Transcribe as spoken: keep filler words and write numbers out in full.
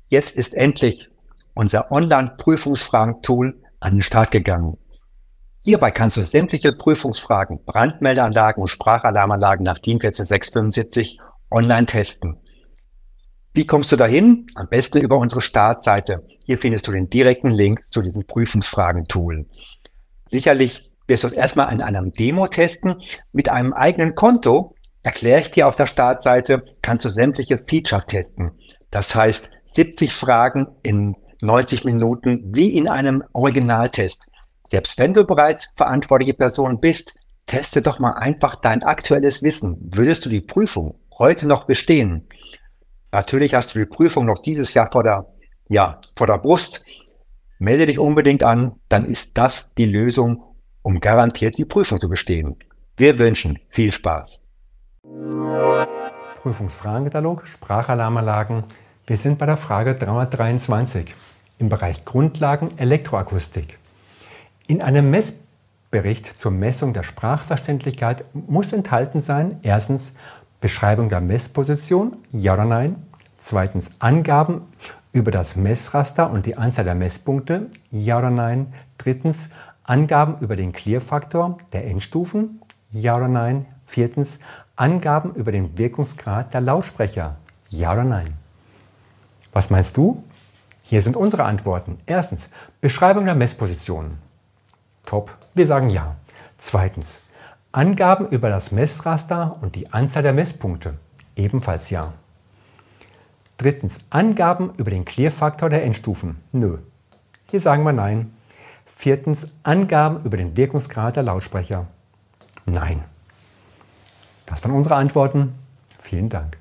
Jetzt ist endlich unser Online-Prüfungsfragen-Tool an den Start gegangen. Hierbei kannst du sämtliche Prüfungsfragen, Brandmeldeanlagen und Sprachalarmanlagen nach DIN eins vier sechs fünf online testen. Wie kommst du dahin? Am besten über unsere Startseite. Hier findest du den direkten Link zu diesem Prüfungsfragen-Tool. Sicherlich wirst du es erstmal in einem Demo testen. Mit einem eigenen Konto, erkläre ich dir auf der Startseite, kannst du sämtliche Features testen. Das heißt, siebzig Fragen in neunzig Minuten wie in einem Originaltest. Selbst wenn du bereits verantwortliche Person bist, teste doch mal einfach dein aktuelles Wissen. Würdest du die Prüfung heute noch bestehen? Natürlich hast du die Prüfung noch dieses Jahr vor der, ja, vor der Brust. Melde dich unbedingt an, dann ist das die Lösung, um garantiert die Prüfung zu bestehen. Wir wünschen viel Spaß. Prüfungsfragenkatalog, Sprachalarmanlagen. Wir sind bei der Frage dreihundertdreiundzwanzig im Bereich Grundlagen Elektroakustik. In einem Messbericht zur Messung der Sprachverständlichkeit muss enthalten sein: erstens Beschreibung der Messposition, ja oder nein. Zweitens Angaben über das Messraster und die Anzahl der Messpunkte, ja oder nein. Drittens Angaben über den Klirrfaktor der Endstufen, ja oder nein. Viertens Angaben über den Wirkungsgrad der Lautsprecher, ja oder nein. Was meinst du? Hier sind unsere Antworten. Erstens Beschreibung der Messposition. Top, wir sagen ja. Zweitens Angaben über das Messraster und die Anzahl der Messpunkte, ebenfalls ja. Drittens Angaben über den Klirrfaktor der Endstufen, nö. Hier sagen wir nein. Viertens Angaben über den Wirkungsgrad der Lautsprecher, nein. Das waren unsere Antworten. Vielen Dank.